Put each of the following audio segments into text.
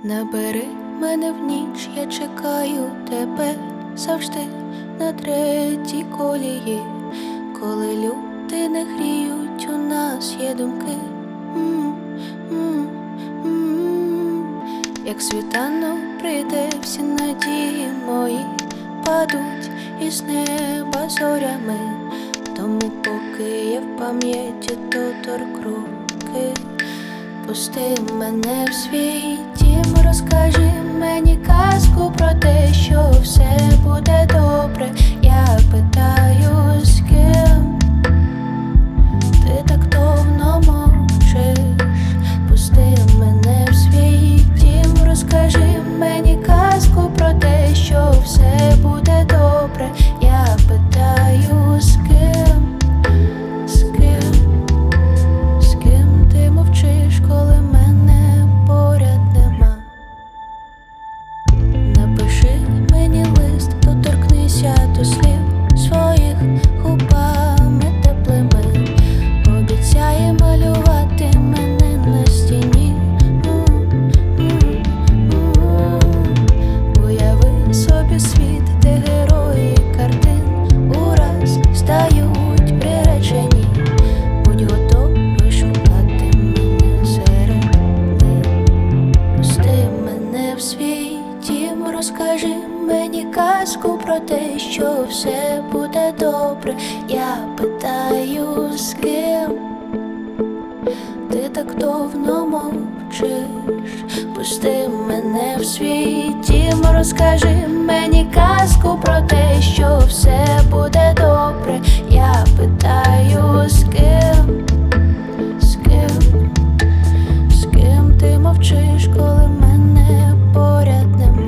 Набери мене в ніч, я чекаю тебе завжди на третій колії. Коли люди не гріють, у нас є думки. Як світанок прийде, всі надії мої падуть із неба зорями. Тому поки я в пам'яті доторк руки, пусти мене в свій дім, розкажи мені казку про те, що все буде добре. Я питаю, з ким ти так давно мовчиш. Пусти мене в свій дім, розкажи мені казку про те, що все буде добре. Я питаю, з ким, з ким, з ким ти мовчиш, коли мене поряд нема. Напиши мені лист, доторкнися до слів своїх губами теплими. Обіцяє малювати мене на стіні. Уяви собі світ, де герої картин ураз стають приречені. Будь готовий шукати мене серед них. Пусти мене в свій дім, розкажи мені казку про те, що все буде добре. Я питаю, з ким ти так давно мовчиш. Пусти мене в свій дім, розкажи мені казку про те, що все буде добре. Я питаю, з ким, з ким, з ким ти мовчиш, коли мене поряд нема.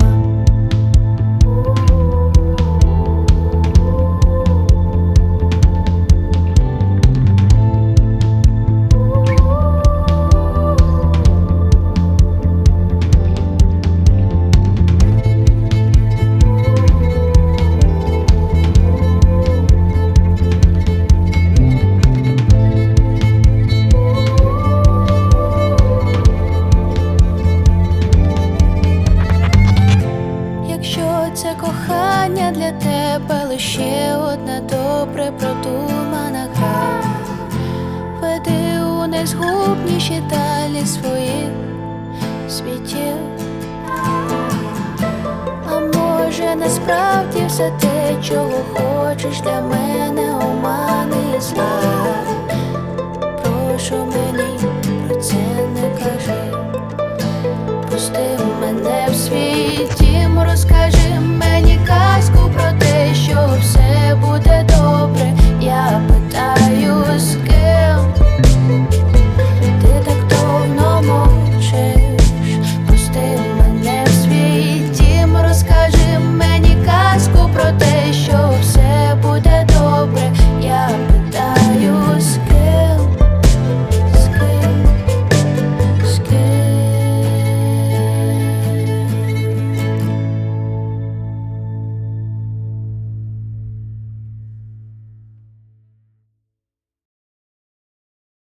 Це кохання для тебе лише одна добре продумана гра. Веди у найзгубніші далі своїх світів. А може насправді все те, чого хочеш для мене, омани і зла. Прошу мені